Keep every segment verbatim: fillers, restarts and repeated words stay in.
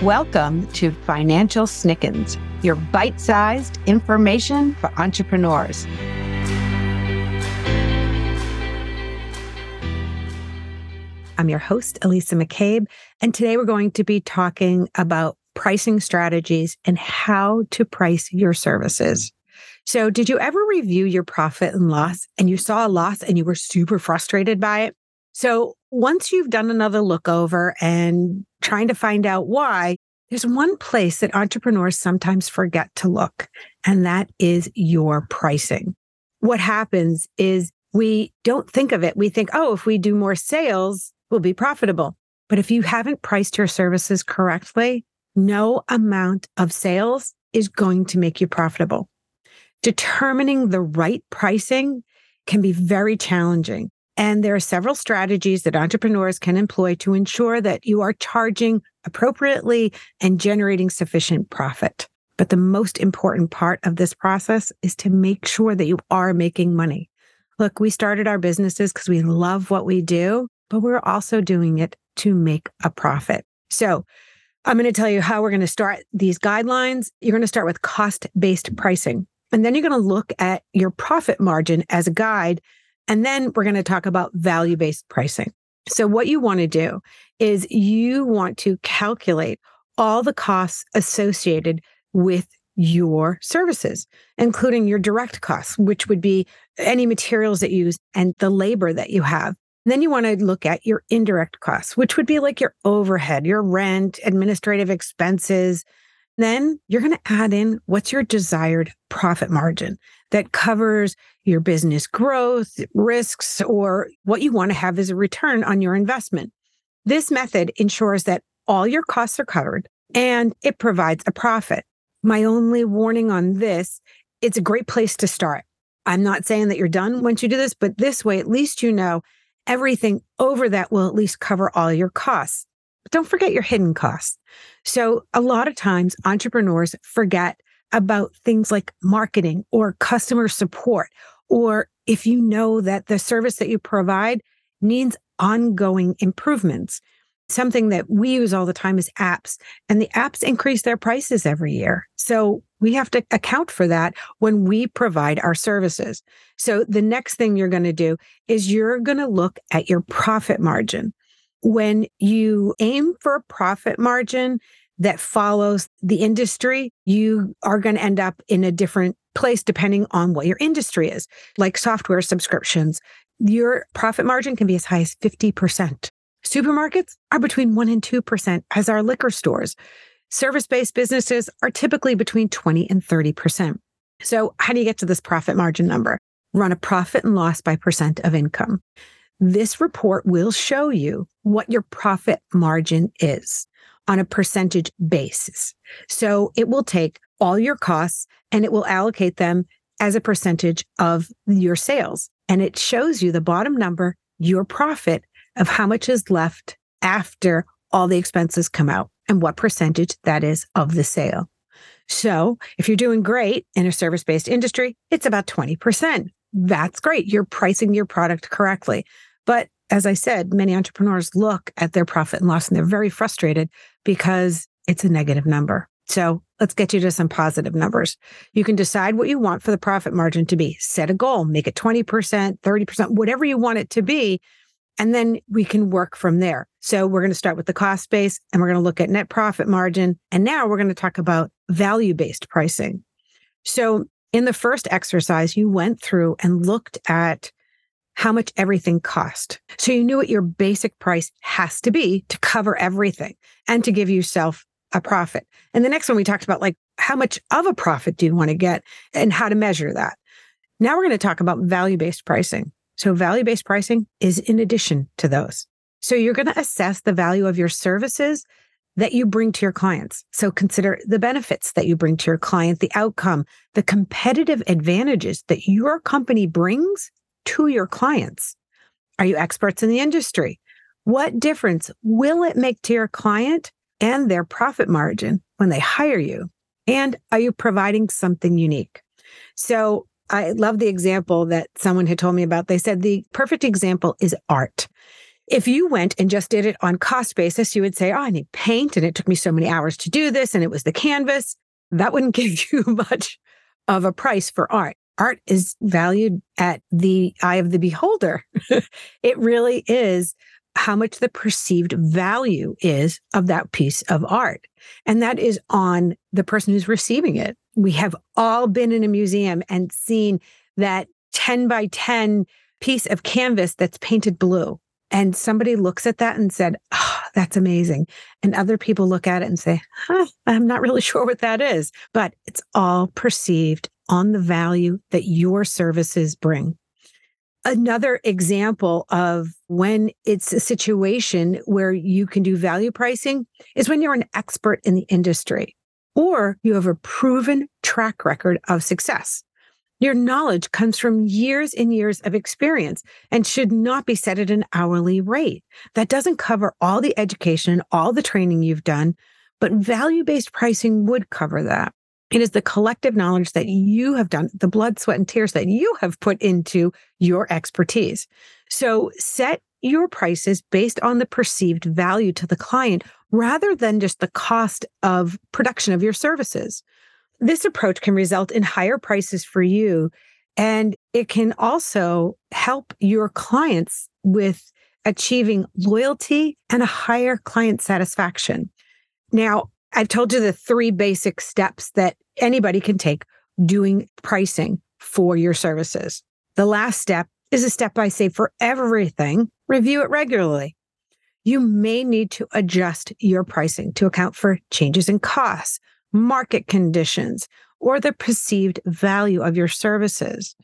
Welcome to Financial Snickens, your bite-sized information for entrepreneurs. I'm your host, Elisa McCabe, and today we're going to be talking about pricing strategies and how to price your services. So did you ever review your profit and loss and you saw a loss and you were super frustrated by it? So once you've done another look over and trying to find out why, there's one place that entrepreneurs sometimes forget to look, and that is your pricing. What happens is we don't think of it. We think, oh, if we do more sales, we'll be profitable. But if you haven't priced your services correctly, no amount of sales is going to make you profitable. Determining the right pricing can be very challenging. And there are several strategies that entrepreneurs can employ to ensure that you are charging appropriately and generating sufficient profit. But the most important part of this process is to make sure that you are making money. Look, we started our businesses because we love what we do, but we're also doing it to make a profit. So I'm going to tell you how we're going to start these guidelines. You're going to start with cost-based pricing, and then you're going to look at your profit margin as a guide. And then we're going to talk about value-based pricing. So what you want to do is you want to calculate all the costs associated with your services, including your direct costs, which would be any materials that you use and the labor that you have. And then you want to look at your indirect costs, which would be like your overhead, your rent, administrative expenses. Then you're going to add in what's your desired profit margin that covers your business growth, risks, or what you want to have as a return on your investment. This method ensures that all your costs are covered and it provides a profit. My only warning on this, it's a great place to start. I'm not saying that you're done once you do this, but this way, at least you know everything over that will at least cover all your costs. But don't forget your hidden costs. So a lot of times entrepreneurs forget about things like marketing or customer support, or if you know that the service that you provide needs ongoing improvements. Something that we use all the time is apps, and the apps increase their prices every year. So we have to account for that when we provide our services. So the next thing you're going to do is you're going to look at your profit margin. When you aim for a profit margin that follows the industry, you are going to end up in a different place depending on what your industry is. Like software subscriptions, your profit margin can be as high as fifty percent. Supermarkets are between one and two percent, as are liquor stores. Service-based businesses are typically between twenty and thirty percent. So how do you get to this profit margin number? Run a profit and loss by percent of income. This report will show you what your profit margin is on a percentage basis. So it will take all your costs and it will allocate them as a percentage of your sales. And it shows you the bottom number, your profit, of how much is left after all the expenses come out and what percentage that is of the sale. So if you're doing great in a service-based industry, it's about twenty percent. That's great. You're pricing your product correctly. But as I said, many entrepreneurs look at their profit and loss and they're very frustrated because it's a negative number. So let's get you to some positive numbers. You can decide what you want for the profit margin to be. Set a goal, make it twenty percent, thirty percent, whatever you want it to be. And then we can work from there. So we're going to start with the cost base and we're going to look at net profit margin. And now we're going to talk about value-based pricing. So in the first exercise, you went through and looked at how much everything cost. So you knew what your basic price has to be to cover everything and to give yourself a profit. And the next one we talked about, like, how much of a profit do you want to get and how to measure that? Now we're going to talk about value-based pricing. So value-based pricing is in addition to those. So you're going to assess the value of your services that you bring to your clients. So consider the benefits that you bring to your client, the outcome, the competitive advantages that your company brings to your clients. Are you experts in the industry? What difference will it make to your client and their profit margin when they hire you? And are you providing something unique? So I love the example that someone had told me about. They said the perfect example is art. If you went and just did it on cost basis, you would say, oh, I need paint and it took me so many hours to do this and it was the canvas. That wouldn't give you much of a price for art. Art is valued at the eye of the beholder. It really is how much the perceived value is of that piece of art. And that is on the person who's receiving it. We have all been in a museum and seen that ten by ten piece of canvas that's painted blue. And somebody looks at that and said, oh, that's amazing. And other people look at it and say, huh, I'm not really sure what that is. But it's all perceived on the value that your services bring. Another example of when it's a situation where you can do value pricing is when you're an expert in the industry or you have a proven track record of success. Your knowledge comes from years and years of experience and should not be set at an hourly rate. That doesn't cover all the education, all the training you've done, but value-based pricing would cover that. It is the collective knowledge that you have done, the blood, sweat, and tears that you have put into your expertise. So set your prices based on the perceived value to the client rather than just the cost of production of your services. This approach can result in higher prices for you, and it can also help your clients with achieving loyalty and a higher client satisfaction. Now, I've told you the three basic steps that anybody can take doing pricing for your services. The last step is a step I say for everything: review it regularly. You may need to adjust your pricing to account for changes in costs, market conditions, or the perceived value of your services.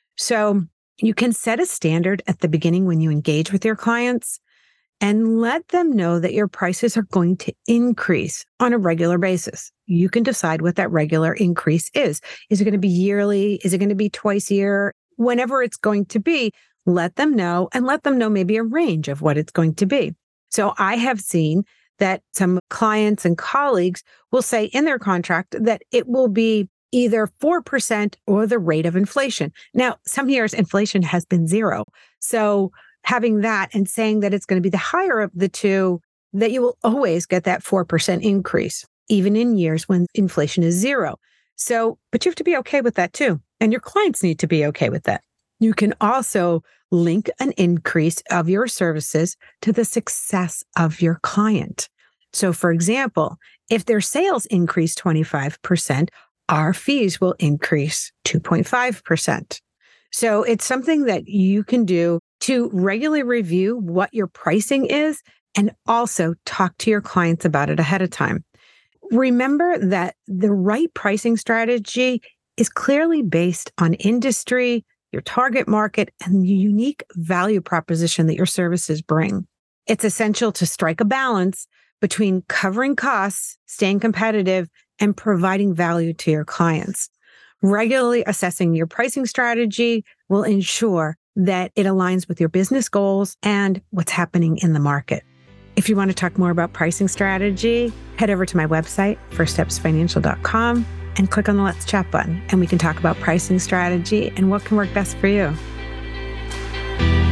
So you can set a standard at the beginning when you engage with your clients and let them know that your prices are going to increase on a regular basis. You can decide what that regular increase is. Is it going to be yearly? Is it going to be twice a year? Whenever it's going to be, let them know and let them know maybe a range of what it's going to be. So I have seen that some clients and colleagues will say in their contract that it will be either four percent or the rate of inflation. Now, some years inflation has been zero. So having that and saying that it's going to be the higher of the two, that you will always get that four percent increase, even in years when inflation is zero. So, but you have to be okay with that too. And your clients need to be okay with that. You can also link an increase of your services to the success of your client. So for example, if their sales increase twenty-five percent, our fees will increase two point five percent. So it's something that you can do to regularly review what your pricing is and also talk to your clients about it ahead of time. Remember that the right pricing strategy is clearly based on industry, your target market, and the unique value proposition that your services bring. It's essential to strike a balance between covering costs, staying competitive, and providing value to your clients. Regularly assessing your pricing strategy will ensure that it aligns with your business goals and what's happening in the market. If you want to talk more about pricing strategy, head over to my website, first steps financial dot com, and click on the Let's Chat button, and we can talk about pricing strategy and what can work best for you.